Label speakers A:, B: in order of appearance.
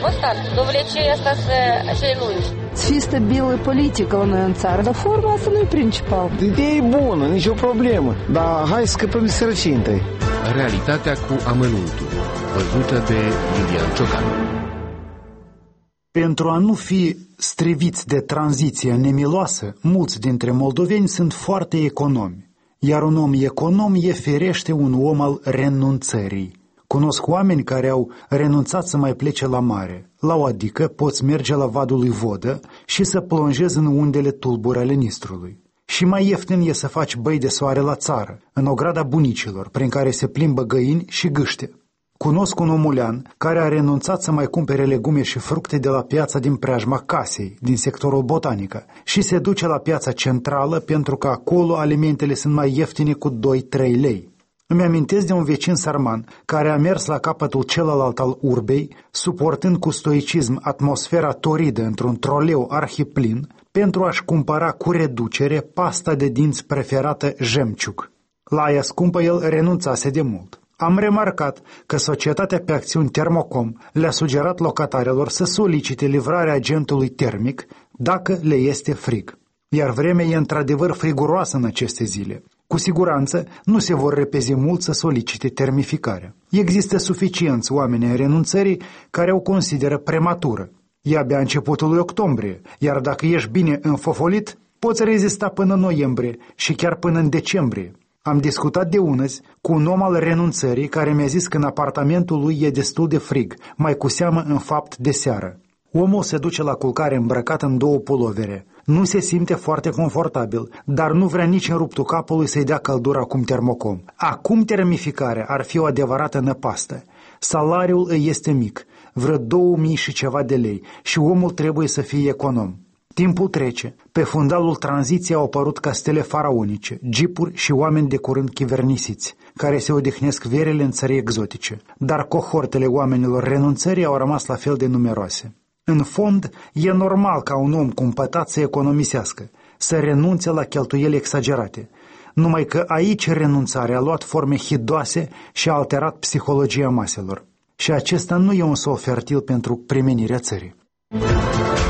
A: constant. Domnule, ce e asta să lungi?
B: Să fie stabilă politică la noi în țară, dar forma asta nu e principal.
C: Ideea e bună, nicio problemă, dar hai să scăpăm de sărăcie întâi.
D: Realitatea cu amănuntul, văzută de Iulian Ciocan.
E: Pentru a nu fi striviți de tranziția nemiloasă, mulți dintre moldoveni sunt foarte economi. Iar un om econom e firește un om al renunțării. Cunosc oameni care au renunțat să mai plece la mare. La o adică poți merge la vadul lui Vodă și să plonjezi în undele tulburi ale Nistrului. Și mai ieftin e să faci băi de soare la țară, în ograda bunicilor, prin care se plimbă găini și gâște. Cunosc un omulean care a renunțat să mai cumpere legume și fructe de la piața din preajma casei, din sectorul Botanica, și se duce la piața centrală pentru că acolo alimentele sunt mai ieftine cu 2-3 lei. Îmi amintesc de un vecin sarman care a mers la capătul celălalt al urbei, suportând cu stoicism atmosfera toridă într-un troleu arhiplin, pentru a-și cumpăra cu reducere pasta de dinți preferată Jemciug. La aia scumpă el renunțase de mult. Am remarcat că societatea pe acțiuni Termocom le-a sugerat locatarilor să solicite livrarea agentului termic dacă le este frig. Iar vremea e într-adevăr friguroasă în aceste zile. Cu siguranță nu se vor repezi mult să solicite termificarea. Există suficienți oameni ai renunțării care o consideră prematură. E abia începutul lui octombrie, iar dacă ești bine înfofolit, poți rezista până în noiembrie și chiar până în decembrie. Am discutat de unăzi cu un om al renunțării care mi-a zis că în apartamentul lui e destul de frig, mai cu seamă în fapt de seară. Omul se duce la culcare îmbrăcat în 2 pulovere. Nu se simte foarte confortabil, dar nu vrea nici în ruptul capului să-i dea căldura cum Termocom. Acum termificarea ar fi o adevărată năpastă. Salariul îi este mic, vreo 2000 și ceva de lei, și omul trebuie să fie econom. Timpul trece. Pe fundalul tranziției au apărut castele faraonice, jeepuri și oameni de curând chivernisiți, care se odihnesc verele în țări exotice. Dar cohortele oamenilor renunțării au rămas la fel de numeroase. În fond, e normal ca un om cumpătat să economisească, să renunțe la cheltuieli exagerate. Numai că aici renunțarea a luat forme hidoase și a alterat psihologia maselor. Și acesta nu e un sol fertil pentru primenirea țării.